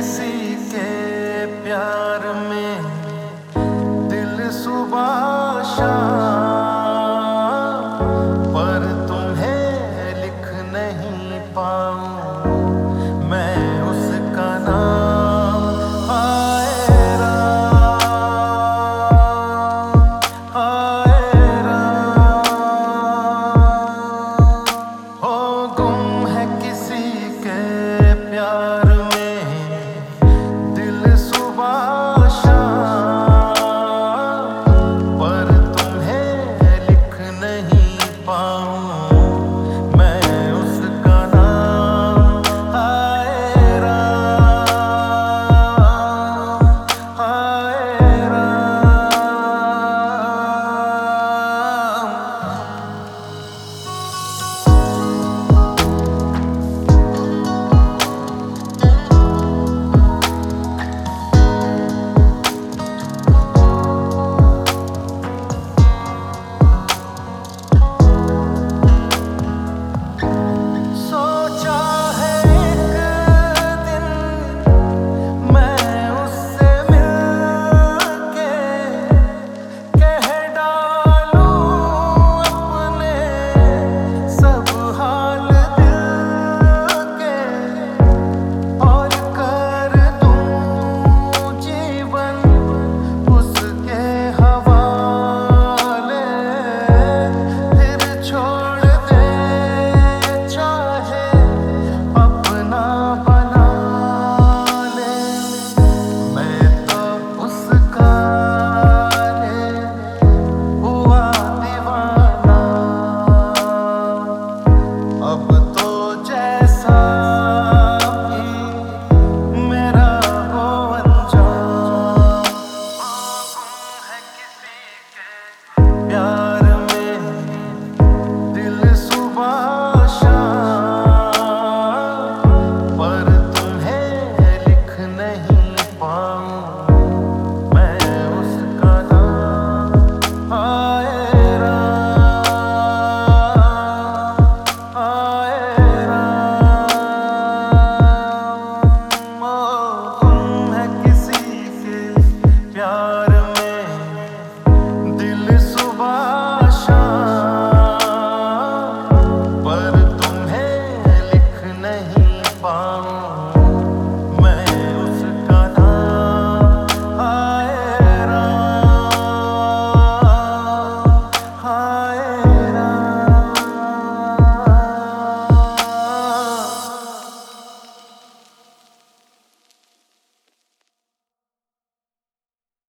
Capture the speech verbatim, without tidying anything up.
किसी के प्यार में दिल सुबह शाम, पर तुम्हें लिख नहीं पाऊं मैं उसका नाम। हाय राम, हाय राम, हो गुम है किसी के प्यार में दिल सुबह शाम, पर तुम्हें लिख नहीं पाऊं मैं उसका नाम। हाय राम, हाय राम। सोचा है एक दिन मैं उससे मिलके कह डालूं अपने सब हाल दिल के, और कर दूं जीवन उसके हवाले, फिर छोड़ दे चाहे अपना बना ले। मैं तो उसका रे हुआ दीवाना, अब तो जैसा भी मेरा वो अंजाम। है किसी के प्यार में दिल सुबह शाम, पर तुम्हें लिख नहीं पाऊं मैं उसका नाम। हाय राम, हाय राम, ओ गुम है किसी के प्यार में दिल सुबह शाम, पर तुम्हें लिख नहीं पाऊं।